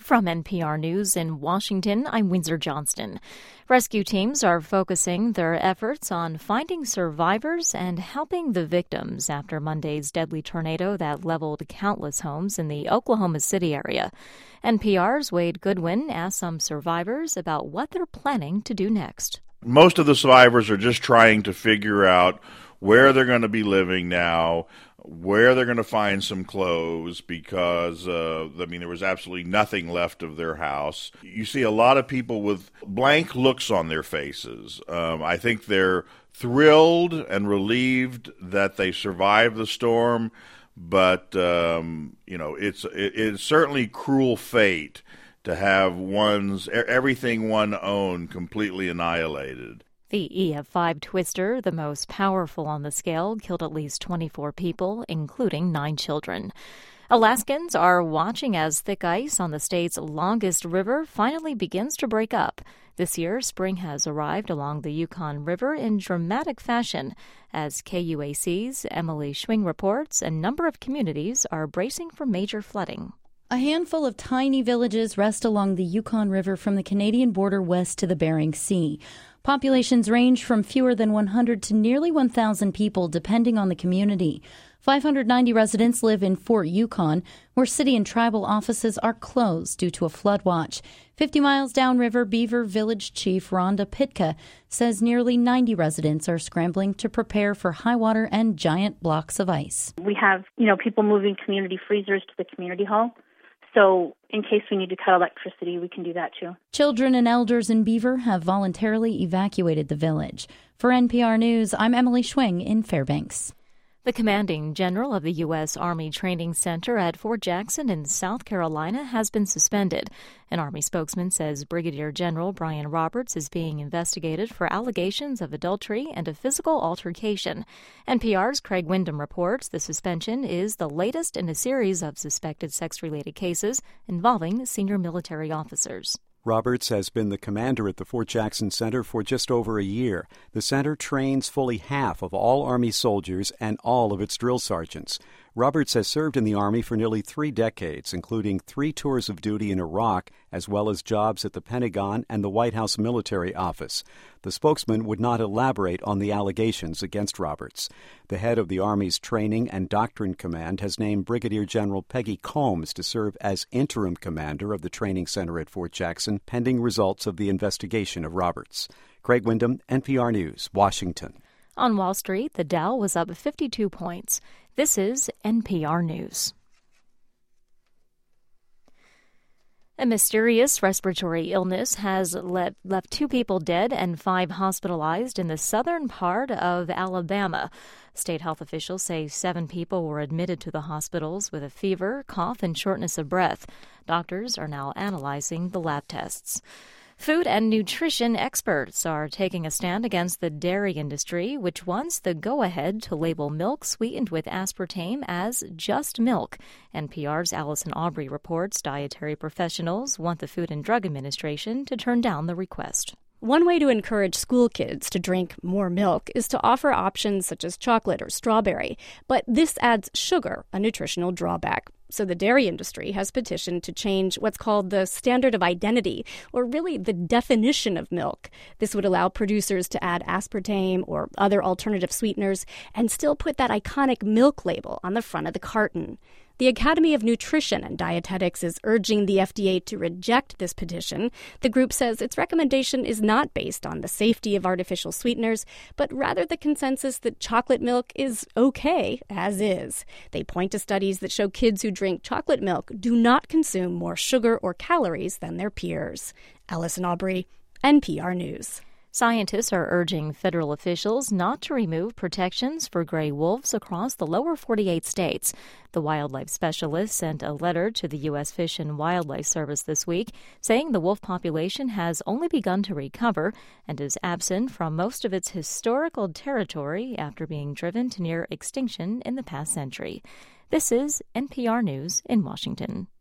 From NPR News in Washington, I'm Windsor Johnston. Rescue teams are focusing their efforts on finding survivors and helping the victims after Monday's deadly tornado that leveled countless homes in the Oklahoma City area. NPR's Wade Goodwin asked some survivors about what they're planning to do next. Most of the survivors are just trying to figure out where they're going to be living now, where they're going to find some clothes, because, there was absolutely nothing left of their house. You see a lot of people with blank looks on their faces. I think they're thrilled and relieved that they survived the storm, but, it's certainly cruel fate to have everything one owned completely annihilated. The EF5 twister, the most powerful on the scale, killed at least 24 people, including 9 children. Alaskans are watching as thick ice on the state's longest river finally begins to break up. This year, spring has arrived along the Yukon River in dramatic fashion. As KUAC's Emily Schwing reports, a number of communities are bracing for major flooding. A handful of tiny villages rest along the Yukon River from the Canadian border west to the Bering Sea. Populations range from fewer than 100 to nearly 1,000 people, depending on the community. 590 residents live in Fort Yukon, where city and tribal offices are closed due to a flood watch. 50 miles downriver, Beaver Village Chief Rhonda Pitka says nearly 90 residents are scrambling to prepare for high water and giant blocks of ice. We have, people moving community freezers to the community hall. So in case we need to cut electricity, we can do that too. Children and elders in Beaver have voluntarily evacuated the village. For NPR News, I'm Emily Schwing in Fairbanks. The commanding general of the U.S. Army Training Center at Fort Jackson in South Carolina has been suspended. An Army spokesman says Brigadier General Brian Roberts is being investigated for allegations of adultery and a physical altercation. NPR's Craig Windham reports the suspension is the latest in a series of suspected sex-related cases involving senior military officers. Roberts has been the commander at the Fort Jackson Center for just over a year. The center trains fully half of all Army soldiers and all of its drill sergeants. Roberts has served in the Army for nearly 3 decades, including 3 tours of duty in Iraq, as well as jobs at the Pentagon and the White House Military Office. The spokesman would not elaborate on the allegations against Roberts. The head of the Army's Training and Doctrine Command has named Brigadier General Peggy Combs to serve as interim commander of the training center at Fort Jackson, pending results of the investigation of Roberts. Craig Windham, NPR News, Washington. On Wall Street, the Dow was up 52 points. This is NPR News. A mysterious respiratory illness has left 2 people dead and 5 hospitalized in the southern part of Alabama. State health officials say 7 people were admitted to the hospitals with a fever, cough, and shortness of breath. Doctors are now analyzing the lab tests. Food and nutrition experts are taking a stand against the dairy industry, which wants the go-ahead to label milk sweetened with aspartame as just milk. NPR's Allison Aubrey reports dietary professionals want the Food and Drug Administration to turn down the request. One way to encourage school kids to drink more milk is to offer options such as chocolate or strawberry, but this adds sugar, a nutritional drawback. So the dairy industry has petitioned to change what's called the standard of identity, or really the definition of milk. This would allow producers to add aspartame or other alternative sweeteners and still put that iconic milk label on the front of the carton. The Academy of Nutrition and Dietetics is urging the FDA to reject this petition. The group says its recommendation is not based on the safety of artificial sweeteners, but rather the consensus that chocolate milk is okay as is. They point to studies that show kids who drink chocolate milk do not consume more sugar or calories than their peers. Allison Aubrey, NPR News. Scientists are urging federal officials not to remove protections for gray wolves across the lower 48 states. The wildlife specialist sent a letter to the U.S. Fish and Wildlife Service this week saying the wolf population has only begun to recover and is absent from most of its historical territory after being driven to near extinction in the past century. This is NPR News in Washington.